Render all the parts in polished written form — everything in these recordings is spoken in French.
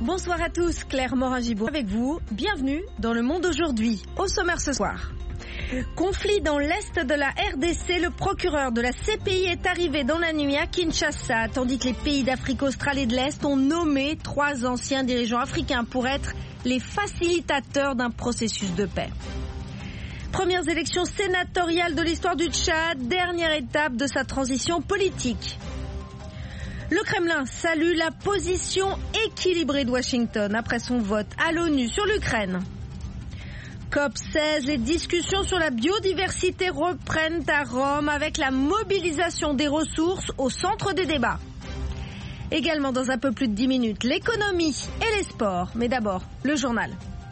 Bonsoir à tous, Claire Morin-Gibaud avec vous. Bienvenue dans Le Monde aujourd'hui. Au sommaire ce soir. Conflit dans l'est de la RDC, le procureur de la CPI est arrivé dans la nuit à Kinshasa, tandis que les pays d'Afrique australe et de l'Est ont nommé 3 anciens dirigeants africains pour être les facilitateurs d'un processus de paix. Premières élections sénatoriales de l'histoire du Tchad, dernière étape de sa transition politique. Le Kremlin salue la position équilibrée de Washington après son vote à l'ONU sur l'Ukraine. COP16, les discussions sur la biodiversité reprennent à Rome avec la mobilisation des ressources au centre des débats. Également dans un peu plus de 10 minutes, l'économie et les sports. Mais d'abord, le journal.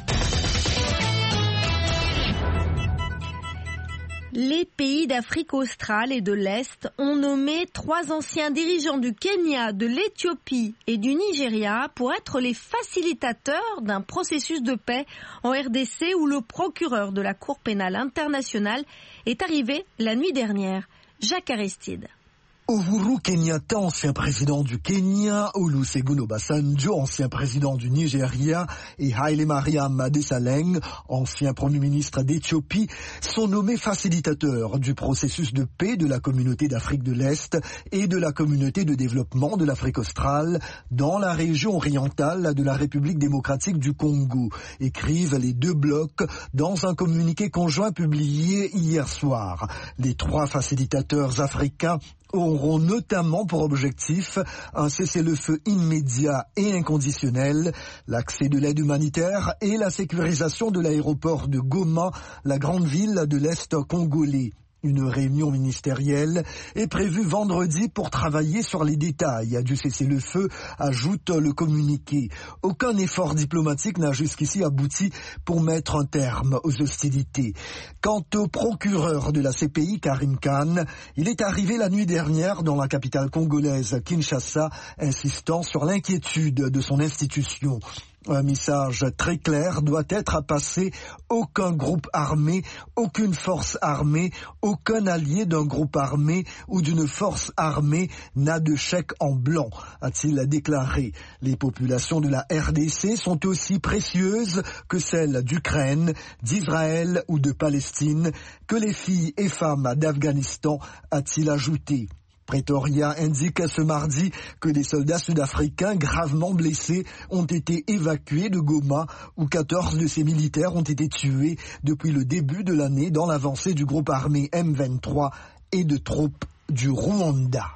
Les pays d'Afrique australe et de l'Est ont nommé 3 anciens dirigeants du Kenya, de l'Éthiopie et du Nigeria pour être les facilitateurs d'un processus de paix en RDC où le procureur de la Cour pénale internationale est arrivé la nuit dernière. Jacques Aristide. Uhuru Kenyatta, ancien président du Kenya, Olusegun Obasanjo, ancien président du Nigeria, et Haile Mariam Desalegn, ancien premier ministre d'Éthiopie, sont nommés facilitateurs du processus de paix de la communauté d'Afrique de l'Est et de la communauté de développement de l'Afrique australe dans la région orientale de la République démocratique du Congo, écrivent les 2 blocs dans un communiqué conjoint publié hier soir. Les 3 facilitateurs africains auront notamment pour objectif un cessez-le-feu immédiat et inconditionnel, l'accès de l'aide humanitaire et la sécurisation de l'aéroport de Goma, la grande ville de l'Est congolais. Une réunion ministérielle est prévue vendredi pour travailler sur les détails du cessez-le-feu, ajoute le communiqué. Aucun effort diplomatique n'a jusqu'ici abouti pour mettre un terme aux hostilités. Quant au procureur de la CPI, Karim Khan, il est arrivé la nuit dernière dans la capitale congolaise, Kinshasa, insistant sur l'inquiétude de son institution. Un message très clair doit être passé. Aucun groupe armé, aucune force armée, aucun allié d'un groupe armé ou d'une force armée n'a de chèque en blanc, a-t-il déclaré. Les populations de la RDC sont aussi précieuses que celles d'Ukraine, d'Israël ou de Palestine, que les filles et femmes d'Afghanistan, a-t-il ajouté. Pretoria indique ce mardi que des soldats sud-africains gravement blessés ont été évacués de Goma, où 14 de ces militaires ont été tués depuis le début de l'année dans l'avancée du groupe armé M23 et de troupes du Rwanda.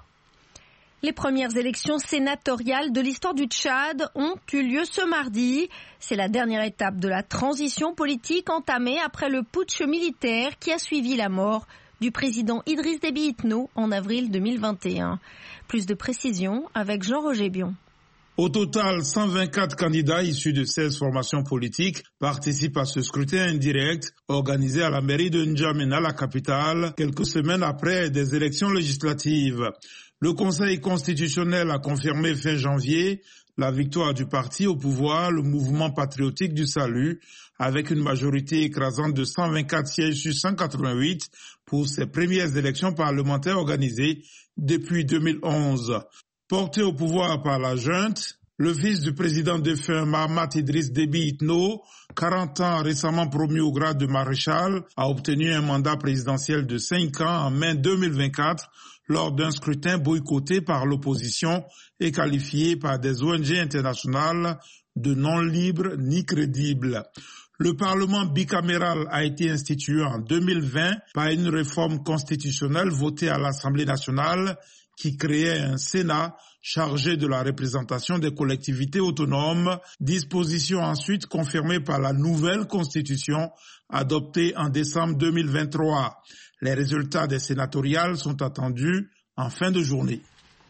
Les premières élections sénatoriales de l'histoire du Tchad ont eu lieu ce mardi. C'est la dernière étape de la transition politique entamée après le putsch militaire qui a suivi la mort du président Idriss Déby Itno en avril 2021. Plus de précisions avec Jean-Roger Bion. Au total, 124 candidats issus de 16 formations politiques participent à ce scrutin indirect organisé à la mairie de N'Djamena, la capitale, quelques semaines après des élections législatives. Le Conseil constitutionnel a confirmé fin janvier la victoire du parti au pouvoir, le mouvement patriotique du salut, avec une majorité écrasante de 124 sièges sur 188 pour ses premières élections parlementaires organisées depuis 2011. Porté au pouvoir par la junte, le fils du président défunt Mahamat Idriss Déby Itno, 40 ans récemment promu au grade de maréchal, a obtenu un mandat présidentiel de 5 ans en mai 2024 lors d'un scrutin boycotté par l'opposition et qualifié par des ONG internationales de non libres ni crédibles. Le Parlement bicaméral a été institué en 2020 par une réforme constitutionnelle votée à l'Assemblée nationale qui créait un Sénat chargé de la représentation des collectivités autonomes, disposition ensuite confirmée par la nouvelle Constitution adoptée en décembre 2023. Les résultats des sénatoriales sont attendus en fin de journée.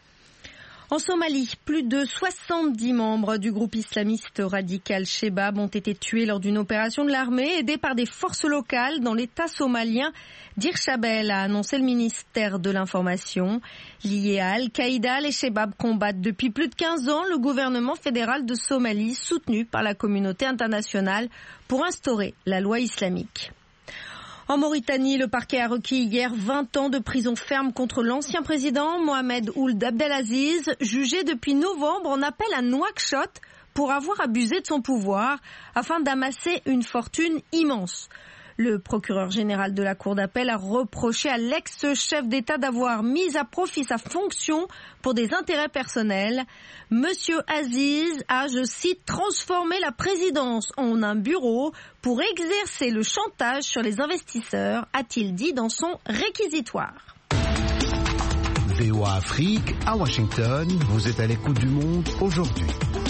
En Somalie, plus de 70 membres du groupe islamiste radical Shebab ont été tués lors d'une opération de l'armée aidée par des forces locales dans l'État somalien d'Hirshabelle, a annoncé le ministère de l'Information. Liés à Al-Qaïda, les Shebab combattent depuis plus de 15 ans le gouvernement fédéral de Somalie, soutenu par la communauté internationale, pour instaurer la loi islamique. En Mauritanie, le parquet a requis hier 20 ans de prison ferme contre l'ancien président Mohamed Ould Abdelaziz, jugé depuis novembre en appel à Nouakchott pour pour avoir abusé de son pouvoir afin d'amasser une fortune immense. Le procureur général de la Cour d'appel a reproché à l'ex-chef d'État d'avoir mis à profit sa fonction pour des intérêts personnels. Monsieur Aziz a, je cite, transformé la présidence en un bureau pour exercer le chantage sur les investisseurs, a-t-il dit dans son réquisitoire. VOA Afrique, à Washington, vous êtes à l'écoute du monde aujourd'hui.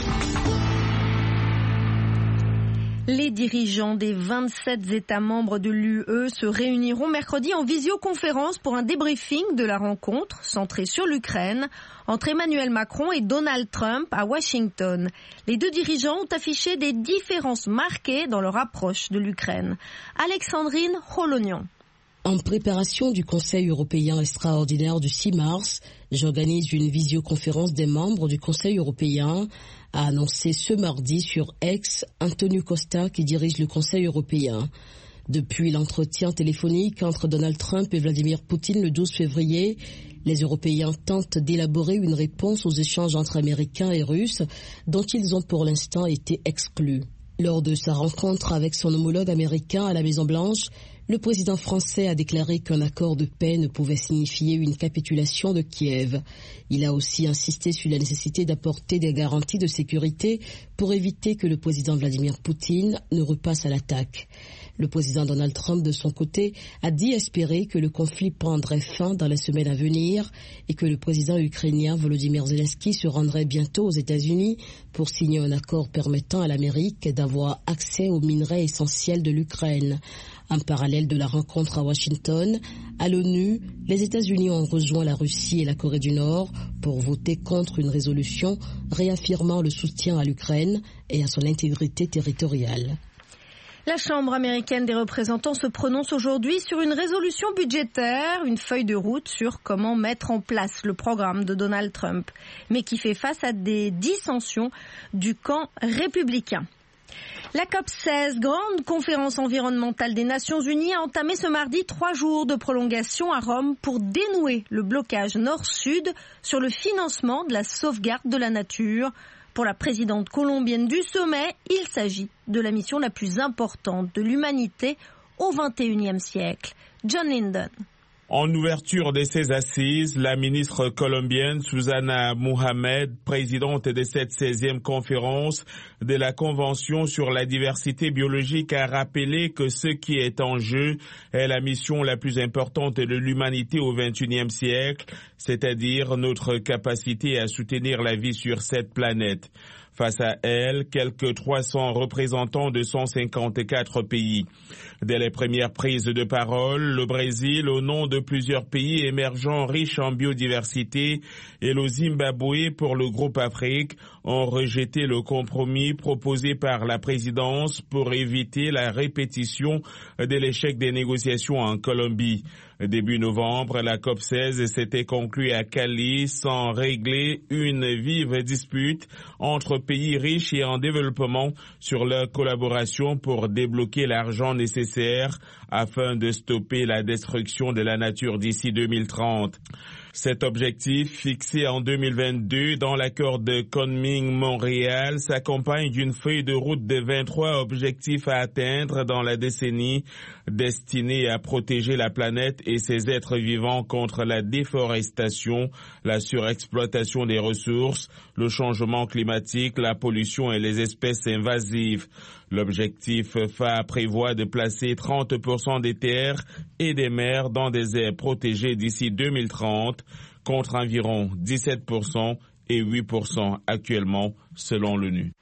Les dirigeants des 27 États membres de l'UE se réuniront mercredi en visioconférence pour un débriefing de la rencontre centrée sur l'Ukraine entre Emmanuel Macron et Donald Trump à Washington. Les deux dirigeants ont affiché des différences marquées dans leur approche de l'Ukraine. Alexandrine Holonian. En préparation du Conseil européen extraordinaire du 6 mars, j'organise une visioconférence des membres du Conseil européen, a annoncé ce mardi sur X Antonio Costa qui dirige le Conseil européen. Depuis l'entretien téléphonique entre Donald Trump et Vladimir Poutine le 12 février, les Européens tentent d'élaborer une réponse aux échanges entre Américains et Russes dont ils ont pour l'instant été exclus. Lors de sa rencontre avec son homologue américain à la Maison-Blanche, le président français a déclaré qu'un accord de paix ne pouvait signifier une capitulation de Kiev. Il a aussi insisté sur la nécessité d'apporter des garanties de sécurité pour éviter que le président Vladimir Poutine ne repasse à l'attaque. Le président Donald Trump, de son côté, a dit espérer que le conflit prendrait fin dans les semaines à venir et que le président ukrainien Volodymyr Zelensky se rendrait bientôt aux États-Unis pour signer un accord permettant à l'Amérique d'avoir accès aux minerais essentiels de l'Ukraine. En parallèle de la rencontre à Washington, à l'ONU, les États-Unis ont rejoint la Russie et la Corée du Nord pour voter contre une résolution réaffirmant le soutien à l'Ukraine et à son intégrité territoriale. La Chambre américaine des représentants se prononce aujourd'hui sur une résolution budgétaire, une feuille de route sur comment mettre en place le programme de Donald Trump, mais qui fait face à des dissensions du camp républicain. La COP16, grande conférence environnementale des Nations Unies, a entamé ce mardi 3 jours de prolongation à Rome pour dénouer le blocage nord-sud sur le financement de la sauvegarde de la nature. Pour la présidente colombienne du sommet, il s'agit de la mission la plus importante de l'humanité au XXIe siècle. John Linden. En ouverture de ces assises, la ministre colombienne Susana Mohamed, présidente de cette 16e conférence de la Convention sur la diversité biologique, a rappelé que ce qui est en jeu est la mission la plus importante de l'humanité au XXIe siècle, c'est-à-dire notre capacité à soutenir la vie sur cette planète. Face à elle, quelques 300 représentants de 154 pays. Dès les premières prises de parole, le Brésil, au nom de plusieurs pays émergents riches en biodiversité, et le Zimbabwe pour le groupe Afrique, ont rejeté le compromis proposé par la présidence pour éviter la répétition de l'échec des négociations en Colombie. Début novembre, la COP16 s'était conclue à Cali sans régler une vive dispute entre pays riches et en développement sur leur collaboration pour débloquer l'argent nécessaire afin de stopper la destruction de la nature d'ici 2030. Cet objectif, fixé en 2022 dans l'accord de Kunming-Montréal, s'accompagne d'une feuille de route de 23 objectifs à atteindre dans la décennie, destinés à protéger la planète et ses êtres vivants contre la déforestation, la surexploitation des ressources, le changement climatique, la pollution et les espèces invasives. L'objectif phare prévoit de placer 30% des terres et des mers dans des aires protégées d'ici 2030, contre environ 17% et 8% actuellement, selon l'ONU.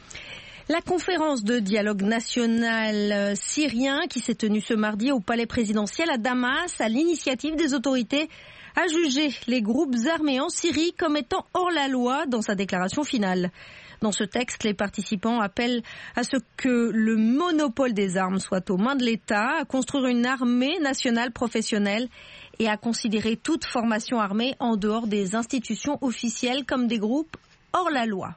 La conférence de dialogue national syrien qui s'est tenue ce mardi au palais présidentiel à Damas, à l'initiative des autorités, a jugé les groupes armés en Syrie comme étant hors la loi dans sa déclaration finale. Dans ce texte, les participants appellent à ce que le monopole des armes soit aux mains de l'État, à construire une armée nationale professionnelle et à considérer toute formation armée en dehors des institutions officielles comme des groupes hors la loi.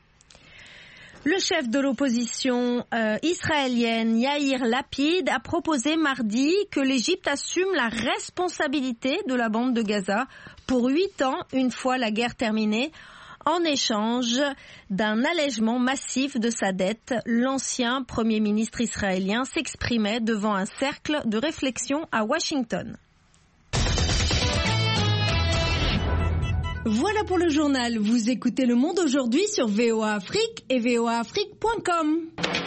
Le chef de l'opposition israélienne, Yair Lapid, a proposé mardi que l'Égypte assume la responsabilité de la bande de Gaza pour 8 ans, une fois la guerre terminée, en échange d'un allègement massif de sa dette. L'ancien Premier ministre israélien s'exprimait devant un cercle de réflexion à Washington. Voilà pour le journal. Vous écoutez Le Monde aujourd'hui sur VOA Afrique et voaafrique.com.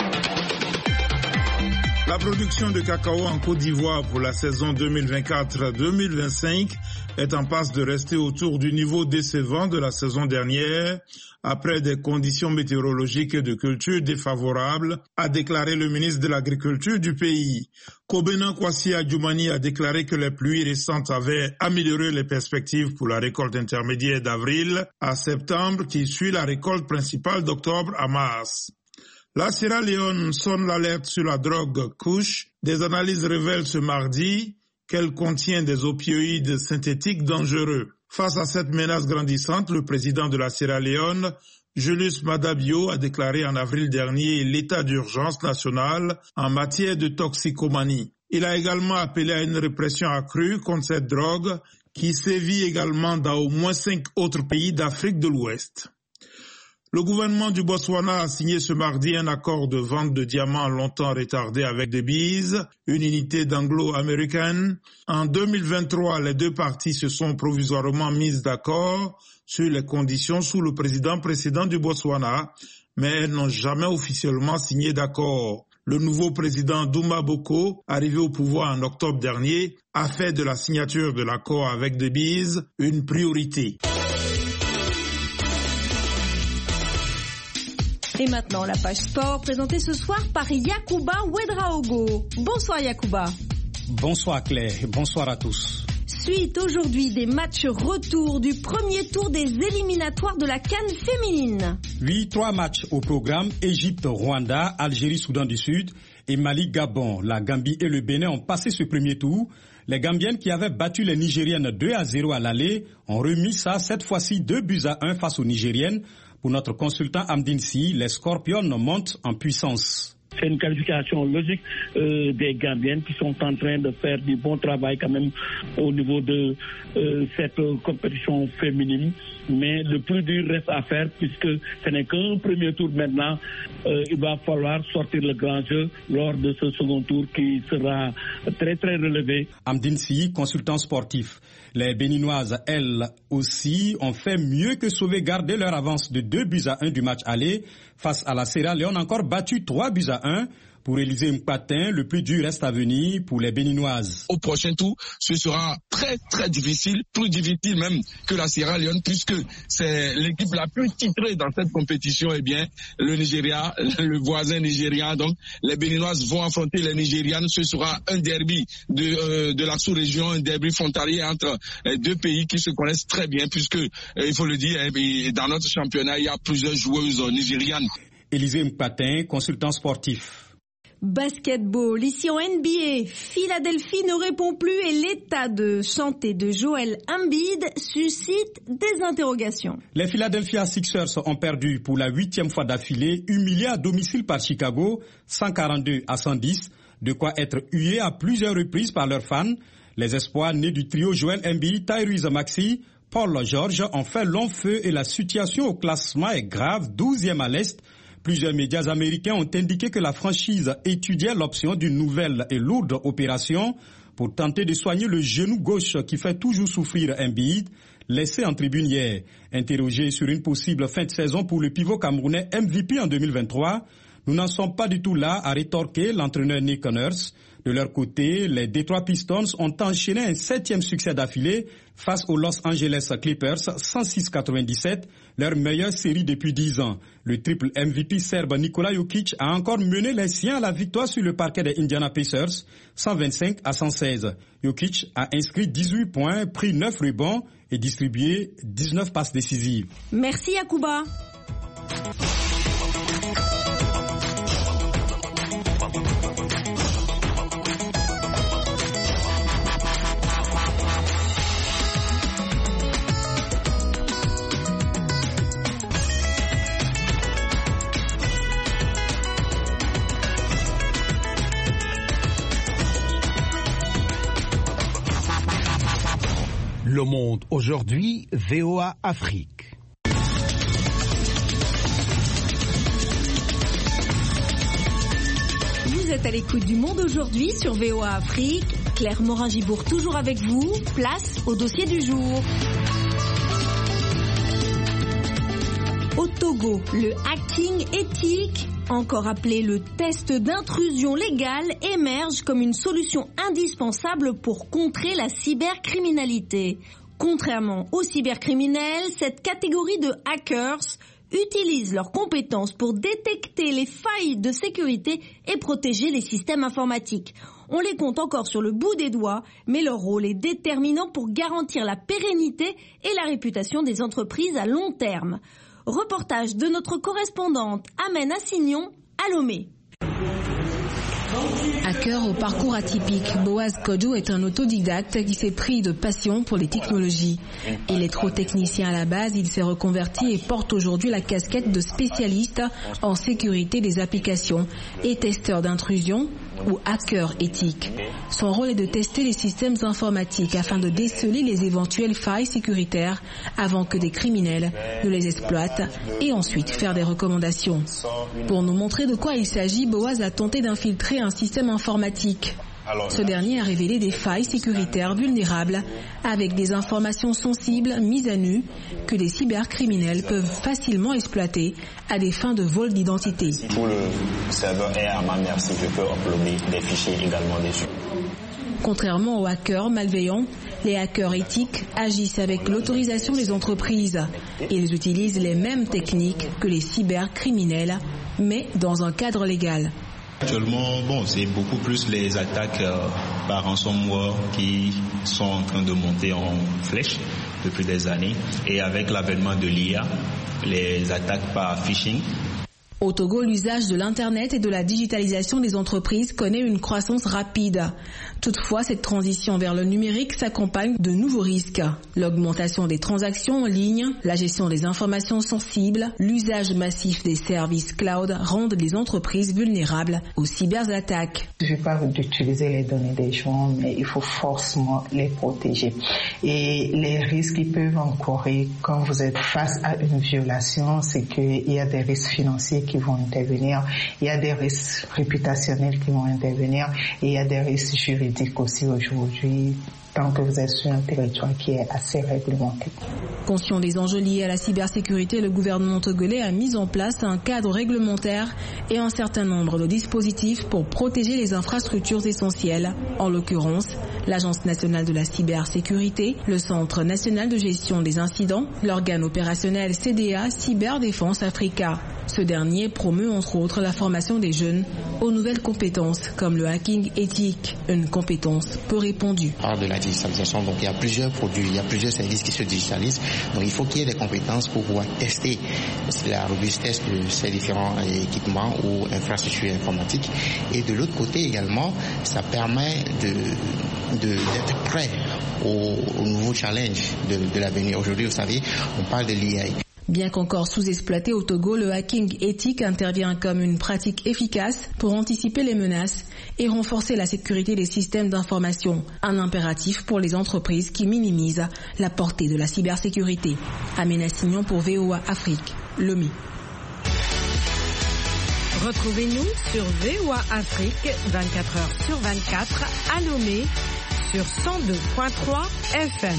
La production de cacao en Côte d'Ivoire pour la saison 2024-2025 est en passe de rester autour du niveau décevant de la saison dernière après des conditions météorologiques et de culture défavorables, a déclaré le ministre de l'Agriculture du pays. Kobena Kwasi Adjoumani a déclaré que les pluies récentes avaient amélioré les perspectives pour la récolte intermédiaire d'avril à septembre qui suit la récolte principale d'octobre à mars. La Sierra Leone sonne l'alerte sur la drogue Kush. Des analyses révèlent ce mardi qu'elle contient des opioïdes synthétiques dangereux. Face à cette menace grandissante, le président de la Sierra Leone, Julius Maada Bio, a déclaré en avril dernier l'état d'urgence nationale en matière de toxicomanie. Il a également appelé à une répression accrue contre cette drogue qui sévit également dans au moins 5 autres pays d'Afrique de l'Ouest. Le gouvernement du Botswana a signé ce mardi un accord de vente de diamants longtemps retardé avec The Bees, une unité d'anglo-américaine. En 2023, les deux parties se sont provisoirement mises d'accord sur les conditions sous le président précédent du Botswana, mais elles n'ont jamais officiellement signé d'accord. Le nouveau président Duma Boko, arrivé au pouvoir en octobre dernier, a fait de la signature de l'accord avec The Bees une priorité. Et maintenant, la page sport présentée ce soir par Yacouba Ouedraogo. Bonsoir Yacouba. Bonsoir Claire, bonsoir à tous. Suite aujourd'hui des matchs retour du premier tour des éliminatoires de la CAN féminine. Oui, 3 matchs au programme: Égypte, Rwanda, Algérie, Soudan du Sud et Mali, Gabon. La Gambie et le Bénin ont passé ce premier tour. Les Gambiennes qui avaient battu les Nigériennes 2-0 à l'aller ont remis ça cette fois-ci 2-1 face aux Nigériennes. Pour notre consultant Amdine Sy, les Scorpions montent en puissance. C'est une qualification logique des Gambiennes qui sont en train de faire du bon travail quand même au niveau de cette compétition féminine. Mais le plus dur reste à faire puisque ce n'est qu'un premier tour maintenant. Il va falloir sortir le grand jeu lors de ce second tour qui sera très très relevé. Amdine Sy, consultant sportif. Les Béninoises, elles aussi, ont fait mieux que sauvegarder leur avance de 2-1 du match aller face à la Sierra Leone, encore battu 3-1. Pour Élisée Mpatin, le plus dur reste à venir pour les Béninoises. Au prochain tour, ce sera très très difficile, plus difficile même que la Sierra Leone, puisque c'est l'équipe la plus titrée dans cette compétition. Eh bien, le Nigeria, le voisin nigérian, donc les Béninoises vont affronter les Nigérianes. Ce sera un derby de la sous-région, un derby frontalier entre deux pays qui se connaissent très bien, puisque il faut le dire, dans notre championnat, il y a plusieurs joueuses nigérianes. Élisée Mpatin, consultant sportif. Basketball, ici en NBA, Philadelphie ne répond plus et l'état de santé de Joel Embiid suscite des interrogations. Les Philadelphia Sixers ont perdu pour la 8e fois d'affilée, humiliés à domicile par Chicago, 142-110, de quoi être hués à plusieurs reprises par leurs fans. Les espoirs nés du trio Joel Embiid, Tyrese Maxey, Paul George ont fait long feu et la situation au classement est grave, 12e à l'Est. Plusieurs médias américains ont indiqué que la franchise étudiait l'option d'une nouvelle et lourde opération pour tenter de soigner le genou gauche qui fait toujours souffrir Embiid, laissé en tribune hier. Interrogé sur une possible fin de saison pour le pivot camerounais MVP en 2023, nous n'en sommes pas du tout là, a rétorqué l'entraîneur Nick Nurse. De leur côté, les Detroit Pistons ont enchaîné un 7e succès d'affilée face aux Los Angeles Clippers, 106-97, leur meilleure série depuis 10 ans. Le triple MVP serbe Nikola Jokic a encore mené les siens à la victoire sur le parquet des Indiana Pacers, 125-116. Jokic a inscrit 18 points, pris 9 rebonds et distribué 19 passes décisives. Merci Yacouba. Le Monde aujourd'hui, VOA Afrique. Vous êtes à l'écoute du Monde aujourd'hui sur VOA Afrique. Claire Morin-Gibourg toujours avec vous. Place au dossier du jour. Au Togo, le hacking éthique, encore appelé le test d'intrusion légale, émerge comme une solution indispensable pour contrer la cybercriminalité. Contrairement aux cybercriminels, cette catégorie de hackers utilisent leurs compétences pour détecter les failles de sécurité et protéger les systèmes informatiques. On les compte encore sur le bout des doigts, mais leur rôle est déterminant pour garantir la pérennité et la réputation des entreprises à long terme. Reportage de notre correspondante Amène Assignon à Lomé. Hacker au parcours atypique, Boaz Kodou est un autodidacte qui s'est pris de passion pour les technologies. Électrotechnicien à la base, il s'est reconverti et porte aujourd'hui la casquette de spécialiste en sécurité des applications et testeur d'intrusion ou hacker éthique. Son rôle est de tester les systèmes informatiques afin de déceler les éventuelles failles sécuritaires avant que des criminels ne les exploitent et ensuite faire des recommandations. Pour nous montrer de quoi il s'agit, Boaz a tenté d'infiltrer un système informatique. Ce dernier a révélé des failles sécuritaires vulnérables avec des informations sensibles mises à nu que les cybercriminels peuvent facilement exploiter à des fins de vol d'identité. Tout le serveur est à ma merci, je peux uploader des fichiers également dessus. Contrairement aux hackers malveillants, les hackers éthiques agissent avec l'autorisation des entreprises. Ils utilisent les mêmes techniques que les cybercriminels, mais dans un cadre légal. Actuellement, c'est beaucoup plus les attaques par ransomware qui sont en train de monter en flèche depuis des années. Et avec l'avènement de l'IA, les attaques par phishing. Au Togo, l'usage de l'Internet et de la digitalisation des entreprises connaît une croissance rapide. Toutefois, cette transition vers le numérique s'accompagne de nouveaux risques. L'augmentation des transactions en ligne, la gestion des informations sensibles, l'usage massif des services cloud rendent les entreprises vulnérables aux cyberattaques. Je parle d'utiliser les données des gens, mais il faut forcément les protéger. Et les risques qui peuvent encourir quand vous êtes face à une violation, c'est qu'il y a des risques financiers qui vont intervenir, il y a des risques réputationnels qui vont intervenir et il y a des risques juridiques aussi aujourd'hui, tant que vous êtes sur un territoire qui est assez réglementé. Conscient des enjeux liés à la cybersécurité, le gouvernement togolais a mis en place un cadre réglementaire et un certain nombre de dispositifs pour protéger les infrastructures essentielles, en l'occurrence l'Agence nationale de la cybersécurité, le Centre national de gestion des incidents, l'organe opérationnel CDA Cyberdéfense Africa. Ce dernier promeut entre autres la formation des jeunes aux nouvelles compétences comme le hacking éthique, une compétence peu répandue. Par de la digitalisation, donc il y a plusieurs produits, il y a plusieurs services qui se digitalisent, donc il faut qu'il y ait des compétences pour pouvoir tester la robustesse de ces différents équipements ou infrastructures informatiques. Et de l'autre côté également, ça permet d'être prêt aux nouveaux challenges de l'avenir. Aujourd'hui, vous savez, on parle de l'IA. Bien qu'encore sous-exploité au Togo, le hacking éthique intervient comme une pratique efficace pour anticiper les menaces et renforcer la sécurité des systèmes d'information, un impératif pour les entreprises qui minimisent la portée de la cybersécurité. Amène Assignon pour VOA Afrique, Lomé. Retrouvez-nous sur VOA Afrique 24h/24 à Lomé sur 102.3 FM.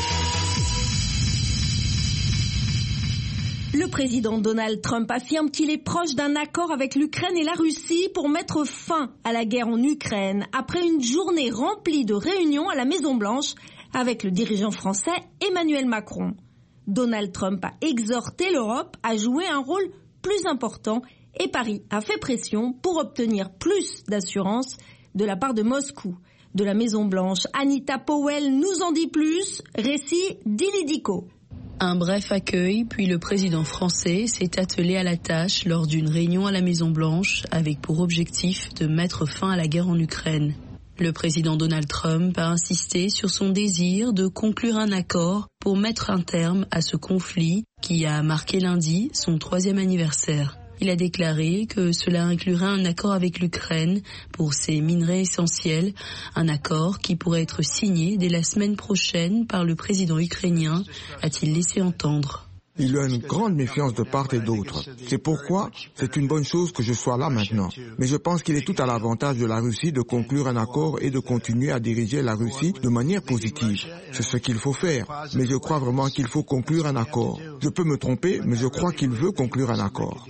Le président Donald Trump affirme qu'il est proche d'un accord avec l'Ukraine et la Russie pour mettre fin à la guerre en Ukraine après une journée remplie de réunions à la Maison-Blanche avec le dirigeant français Emmanuel Macron. Donald Trump a exhorté l'Europe à jouer un rôle plus important et Paris a fait pression pour obtenir plus d'assurance de la part de Moscou. De la Maison-Blanche, Anita Powell nous en dit plus. Récit d'Ilidico. Un bref accueil, puis le président français s'est attelé à la tâche lors d'une réunion à la Maison-Blanche avec pour objectif de mettre fin à la guerre en Ukraine. Le président Donald Trump a insisté sur son désir de conclure un accord pour mettre un terme à ce conflit qui a marqué lundi son 3e anniversaire. Il a déclaré que cela inclurait un accord avec l'Ukraine pour ses minerais essentiels, un accord qui pourrait être signé dès la semaine prochaine par le président ukrainien, a-t-il laissé entendre. Il y a une grande méfiance de part et d'autre. C'est pourquoi c'est une bonne chose que je sois là maintenant. Mais je pense qu'il est tout à l'avantage de la Russie de conclure un accord et de continuer à diriger la Russie de manière positive. C'est ce qu'il faut faire. Mais je crois vraiment qu'il faut conclure un accord. Je peux me tromper, mais je crois qu'il veut conclure un accord.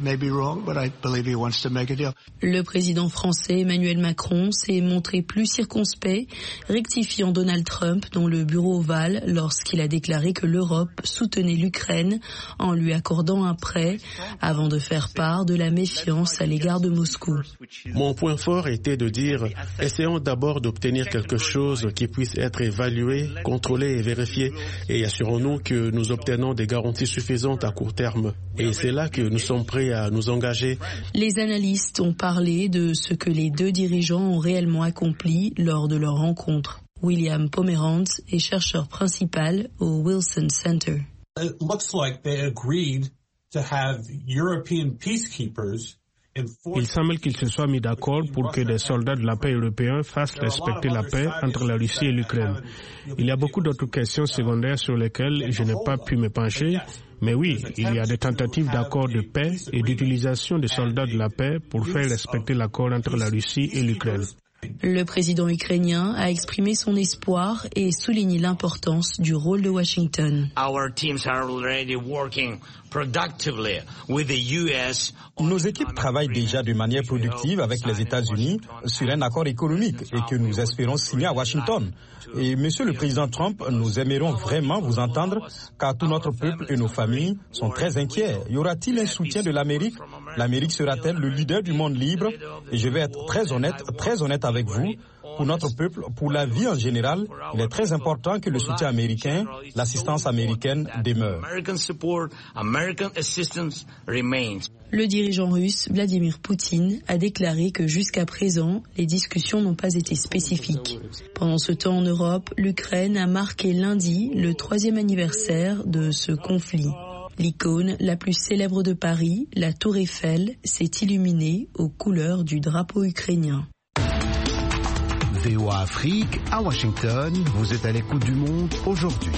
Le président français Emmanuel Macron s'est montré plus circonspect, rectifiant Donald Trump dans le bureau ovale lorsqu'il a déclaré que l'Europe soutenait l'Ukraine en lui accordant un prêt avant de faire part de la méfiance à l'égard de Moscou. Mon point fort était de dire « essayons d'abord d'obtenir quelque chose qui puisse être évalué, contrôlé et vérifié et assurons-nous que nous obtenons des garanties suffisantes à court terme. Et c'est là que nous sommes prêts à nous engager. » Les analystes ont parlé de ce que les deux dirigeants ont réellement accompli lors de leur rencontre. William Pomerantz est chercheur principal au Wilson Center. It looks like they agreed to have European peacekeepers. Il semble qu'ils se soient mis d'accord pour que des soldats de la paix européens fassent respecter la paix entre la Russie et l'Ukraine. Il y a beaucoup d'autres questions secondaires sur lesquelles je n'ai pas pu me pencher, mais oui, il y a des tentatives d'accord de paix et d'utilisation des soldats de la paix pour faire respecter l'accord entre la Russie et l'Ukraine. Le président ukrainien a exprimé son espoir et souligné l'importance du rôle de Washington. Nos équipes travaillent déjà de manière productive avec les États-Unis sur un accord économique et que nous espérons signer à Washington. Et Monsieur le Président Trump, nous aimerions vraiment vous entendre car tout notre peuple et nos familles sont très inquiets. Y aura-t-il un soutien de l'Amérique? L'Amérique sera-t-elle le leader du monde libre? Et je vais être très honnête avec vous. Pour notre peuple, pour la vie en général, il est très important que le soutien américain, l'assistance américaine demeure. Le dirigeant russe Vladimir Poutine a déclaré que jusqu'à présent, les discussions n'ont pas été spécifiques. Pendant ce temps en Europe, l'Ukraine a marqué lundi le 3e anniversaire de ce conflit. L'icône la plus célèbre de Paris, la Tour Eiffel, s'est illuminée aux couleurs du drapeau ukrainien. VOA Afrique, à Washington, vous êtes à l'écoute du monde aujourd'hui.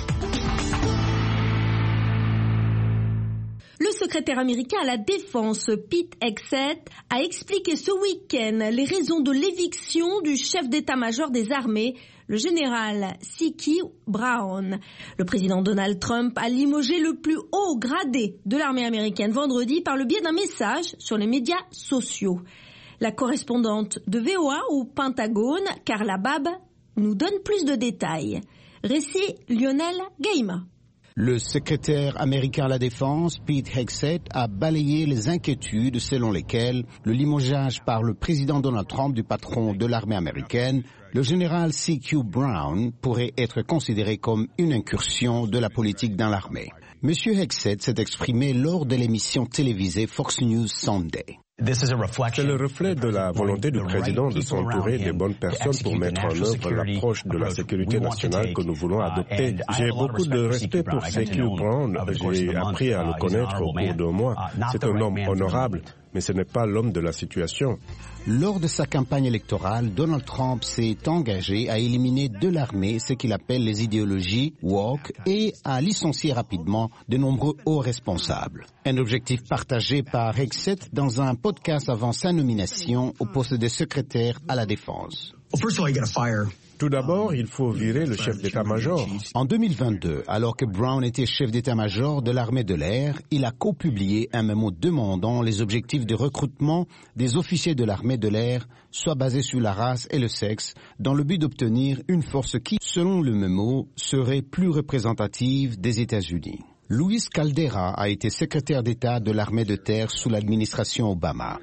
Le secrétaire américain à la Défense, Pete Hegseth, a expliqué ce week-end les raisons de l'éviction du chef d'état-major des armées, le général C.Q. Brown. Le président Donald Trump a limogé le plus haut gradé de l'armée américaine vendredi par le biais d'un message sur les médias sociaux. La correspondante de VOA au Pentagone, Carla Babb, nous donne plus de détails. Récit Lionel Gaima. Le secrétaire américain à la Défense, Pete Hegseth, a balayé les inquiétudes selon lesquelles le limogeage par le président Donald Trump du patron de l'armée américaine, le général C.Q. Brown, pourrait être considéré comme une incursion de la politique dans l'armée. Monsieur Hegseth s'est exprimé lors de l'émission télévisée Fox News Sunday. C'est le reflet de la volonté du président de s'entourer des bonnes personnes pour mettre en œuvre l'approche de la sécurité nationale que nous voulons adopter. J'ai beaucoup de respect pour C.Q. Brown. J'ai appris à le connaître au cours de mois. C'est un homme honorable, mais ce n'est pas l'homme de la situation. Lors de sa campagne électorale, Donald Trump s'est engagé à éliminer de l'armée ce qu'il appelle les idéologies woke et à licencier rapidement de nombreux hauts responsables. Un objectif partagé par Hegseth dans un podcast avant sa nomination au poste de secrétaire à la Défense. Tout d'abord, il faut virer le chef d'état-major. En 2022, alors que Brown était chef d'état-major de l'armée de l'air, il a copublié un mémo demandant les objectifs de recrutement des officiers de l'armée de l'air soient basés sur la race et le sexe, dans le but d'obtenir une force qui, selon le mémo, serait plus représentative des États-Unis. Luis Caldera a été secrétaire d'État de l'armée de terre sous l'administration Obama.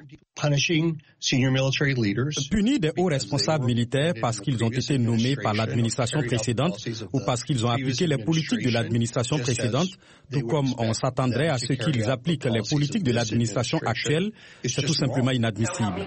Punir des hauts responsables militaires parce qu'ils ont été nommés par l'administration précédente ou parce qu'ils ont appliqué les politiques de l'administration précédente, tout comme on s'attendrait à ce qu'ils appliquent les politiques de l'administration actuelle, c'est tout simplement inadmissible.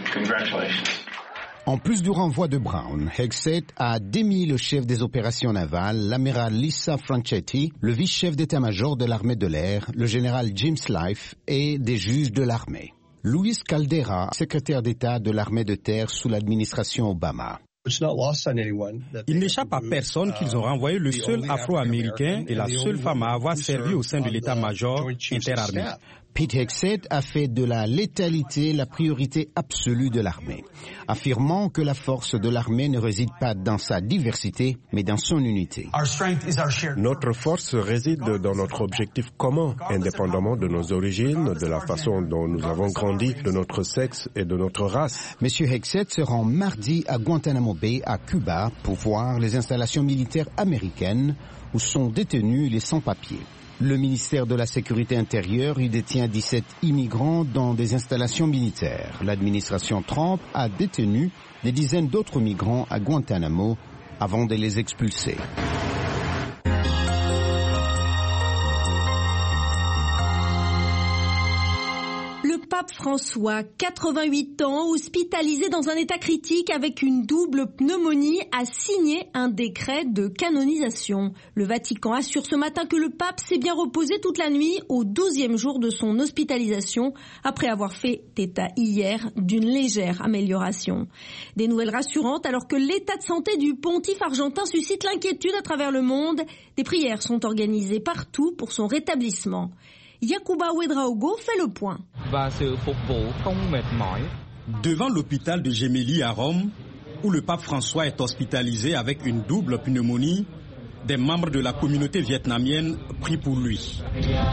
En plus du renvoi de Brown, Hegseth a démis le chef des opérations navales, l'amiral Lisa Franchetti, le vice-chef d'état-major de l'armée de l'air, le général James Life et des juges de l'armée. Luis Caldera, secrétaire d'État de l'armée de terre sous l'administration Obama. Il n'échappe à personne qu'ils ont renvoyé le seul Afro-Américain et la seule femme à avoir servi au sein de l'état-major interarmé. Pete Hegseth a fait de la létalité la priorité absolue de l'armée, affirmant que la force de l'armée ne réside pas dans sa diversité, mais dans son unité. Notre force réside dans notre objectif commun, indépendamment de nos origines, de la façon dont nous avons grandi, de notre sexe et de notre race. M. Hegseth se rend mardi à Guantanamo Bay, à Cuba, pour voir les installations militaires américaines où sont détenus les sans-papiers. Le ministère de la Sécurité intérieure y détient 17 immigrants dans des installations militaires. L'administration Trump a détenu des dizaines d'autres migrants à Guantanamo avant de les expulser. Pape François, 88 ans, hospitalisé dans un état critique avec une double pneumonie, a signé un décret de canonisation. Le Vatican assure ce matin que le pape s'est bien reposé toute la nuit au 12e jour de son hospitalisation, après avoir fait état hier d'une légère amélioration. Des nouvelles rassurantes alors que l'état de santé du pontife argentin suscite l'inquiétude à travers le monde. Des prières sont organisées partout pour son rétablissement. Yacouba Ouedraogo fait le point. Devant l'hôpital de Gemelli à Rome, où le pape François est hospitalisé avec une double pneumonie, des membres de la communauté vietnamienne prient pour lui.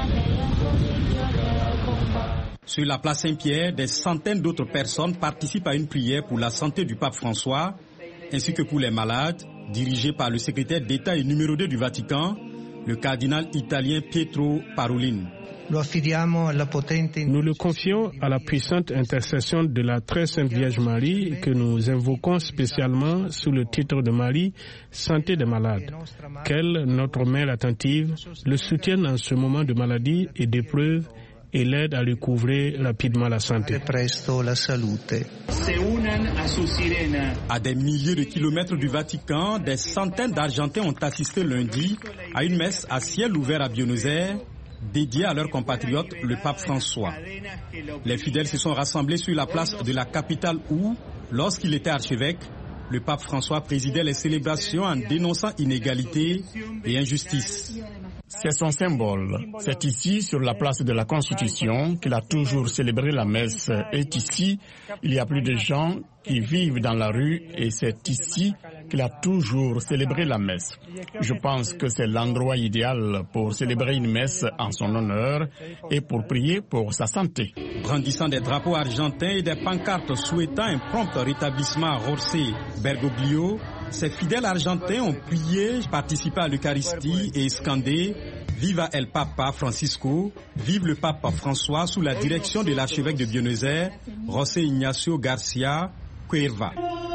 Sur la place Saint-Pierre, des centaines d'autres personnes participent à une prière pour la santé du pape François, ainsi que pour les malades, dirigée par le secrétaire d'État et numéro 2 du Vatican, le cardinal italien Pietro Parolin. Nous le confions à la puissante intercession de la très sainte Vierge Marie que nous invoquons spécialement sous le titre de Marie, santé des malades. Qu'elle, notre mère attentive, le soutienne en ce moment de maladie et d'épreuve et l'aide à recouvrer rapidement la santé. À des milliers de kilomètres du Vatican, des centaines d'Argentins ont assisté lundi à une messe à ciel ouvert à Buenos Aires, dédié à leur compatriote, le pape François. Les fidèles se sont rassemblés sur la place de la capitale où, lorsqu'il était archevêque, le pape François présidait les célébrations en dénonçant inégalité et injustice. C'est son symbole. C'est ici, sur la place de la Constitution, qu'il a toujours célébré la messe. Et ici, il y a plus de gens qui vivent dans la rue et c'est ici qu'il a toujours célébré la messe. Je pense que c'est l'endroit idéal pour célébrer une messe en son honneur et pour prier pour sa santé. Brandissant des drapeaux argentins et des pancartes souhaitant un prompt rétablissement à José Bergoglio, ces fidèles argentins ont prié, participé à l'Eucharistie et scandé « Viva el Papa Francisco », vive le pape François sous la direction de l'archevêque de Buenos Aires, José Ignacio Garcia Cuerva.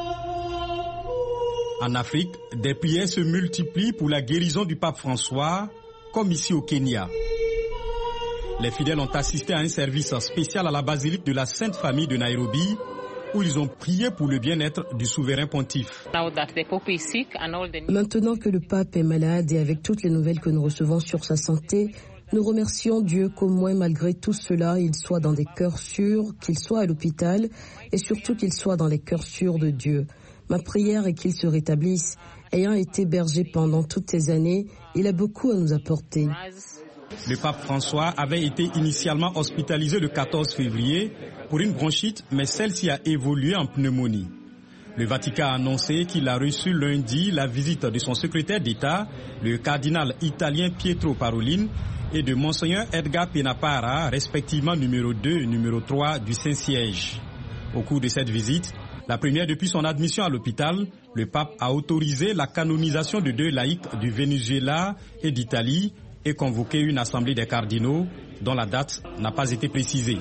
En Afrique, des prières se multiplient pour la guérison du pape François, comme ici au Kenya. Les fidèles ont assisté à un service spécial à la basilique de la Sainte Famille de Nairobi, où ils ont prié pour le bien-être du souverain pontife. Maintenant que le pape est malade et avec toutes les nouvelles que nous recevons sur sa santé, nous remercions Dieu qu'au moins malgré tout cela, il soit dans des cœurs sûrs, qu'il soit à l'hôpital et surtout qu'il soit dans les cœurs sûrs de Dieu. Ma prière est qu'il se rétablisse. Ayant été berger pendant toutes ces années, il a beaucoup à nous apporter. Le pape François avait été initialement hospitalisé le 14 février pour une bronchite, mais celle-ci a évolué en pneumonie. Le Vatican a annoncé qu'il a reçu lundi la visite de son secrétaire d'État, le cardinal italien Pietro Parolin, et de Monseigneur Edgar Penapara, respectivement numéro 2 et numéro 3 du Saint-Siège. Au cours de cette visite, la première depuis son admission à l'hôpital, le pape a autorisé la canonisation de 2 laïcs du Venezuela et d'Italie et convoqué une assemblée des cardinaux dont la date n'a pas été précisée.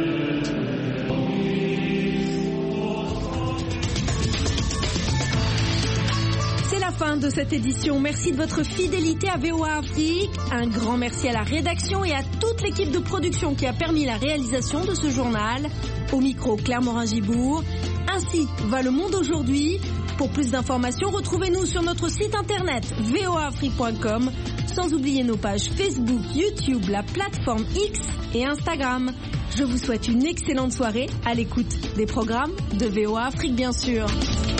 C'est la fin de cette édition. Merci de votre fidélité à VOA Afrique. Un grand merci à la rédaction et à toute l'équipe de production qui a permis la réalisation de ce journal. Au micro, Claire Morin-Gibourg. Ainsi va le monde aujourd'hui. Pour plus d'informations, retrouvez-nous sur notre site internet voaafrique.com, sans oublier nos pages Facebook, YouTube, la plateforme X et Instagram. Je vous souhaite une excellente soirée à l'écoute des programmes de VOA Afrique, bien sûr.